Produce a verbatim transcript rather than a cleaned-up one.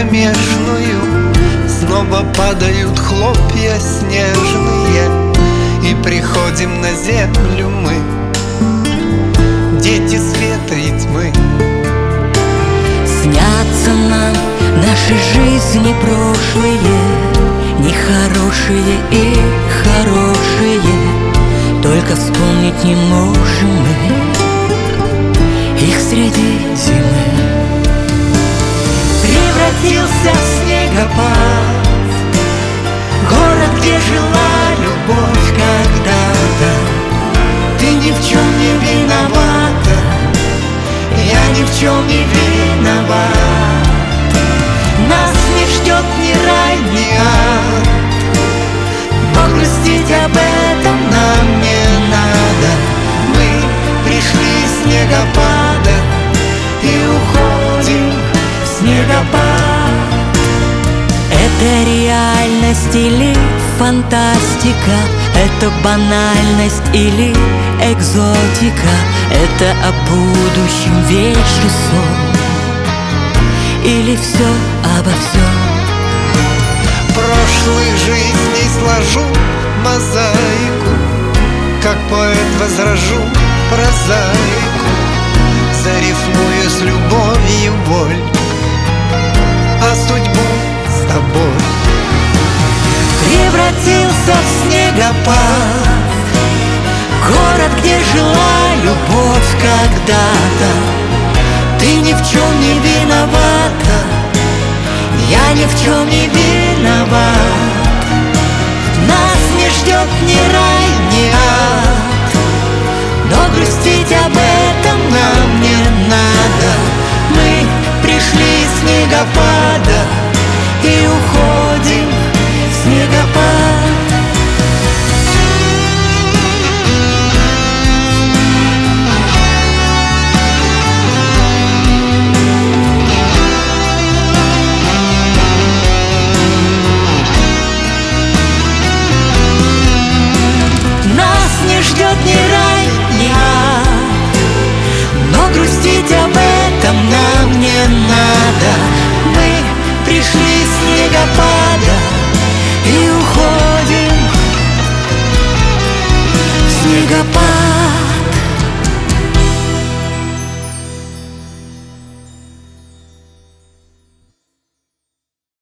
кромешную снова падают хлопья снежные, и приходим на землю мы, дети света и тьмы. Снятся нам наши жизни прошлые, нехорошие и хорошие, только вспомнить не можем мы их среди зимы. Превратился в снегопад город, где жила любовь когда-то. Ты ни в чем не виновата, я ни в чем не виноват. Нас не ждет ни рай, ни ад, но грустить об этом нам не надо. Мы пришли с снегопада и уходим в снегопад. Это реальность или фантастика, это банальность или экзотика, это о будущем вечный сон или все обо всем. Прошлой жизни сложу мозаику, как поэт возражу прозаику, зарифмую с любовью боль, а судьбу с тобой. Превратился в снегопад город, где жила любовь когда-то. Ты ни в чем не виновата, я ни в чем не виноват. Нас не ждет ни рай, ни ад,